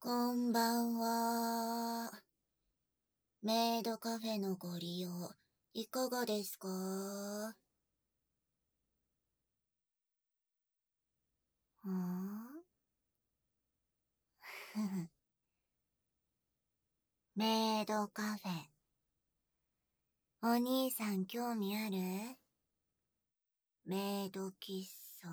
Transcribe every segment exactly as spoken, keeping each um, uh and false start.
こんばんは。メイドカフェのご利用、いかがですか？んふふメイドカフェ。お兄さん興味ある？メイド喫茶。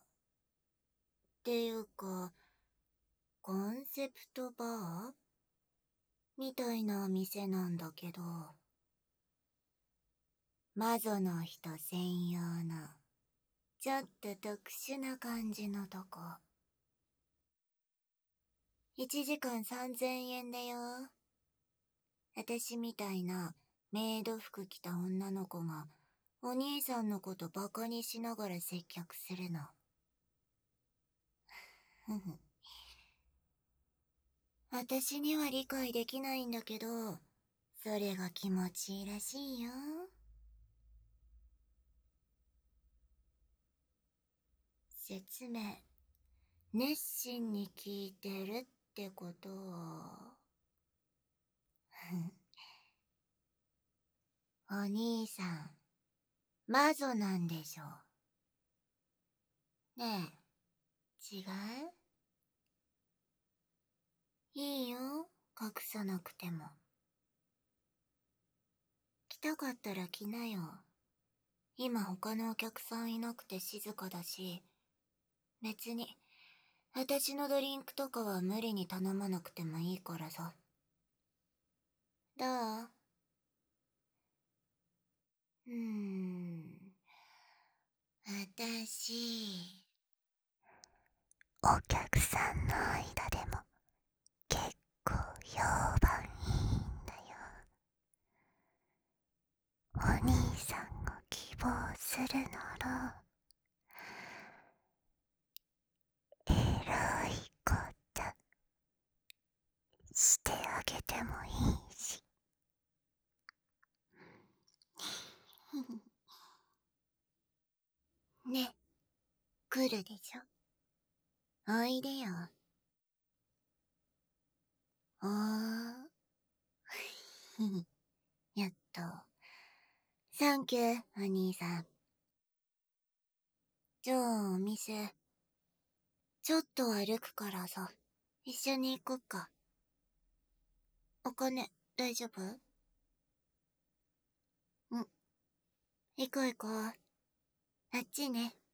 っていうか、コンセプトバーみたいなお店なんだけど、魔女の人専用の、ちょっと特殊な感じのとこ。いちじかんさんぜんえんだよ。私みたいなメイド服着た女の子がお兄さんのことバカにしながら接客するの。ふふ。私には理解できないんだけど、それが気持ちいいらしいよ。説明、熱心に聞いてるってことは。お兄さん、魔女なんでしょ。ねえ、違う？いいよ、隠さなくても。来たかったら来なよ。今他のお客さんいなくて静かだし、別に私のドリンクとかは無理に頼まなくてもいいからさ。どう？うーん。私、お客さんの間でも結構評判いいんだよ。お兄さんが希望するなら、エロいことしてあげてもいいし。ね、来るでしょ。おいでよ。おー。やっと。サンキュー、お兄さん。じゃあ、お店。ちょっと歩くからさ、一緒に行こっか。お金、大丈夫？うん。行こう行こう。あっちね。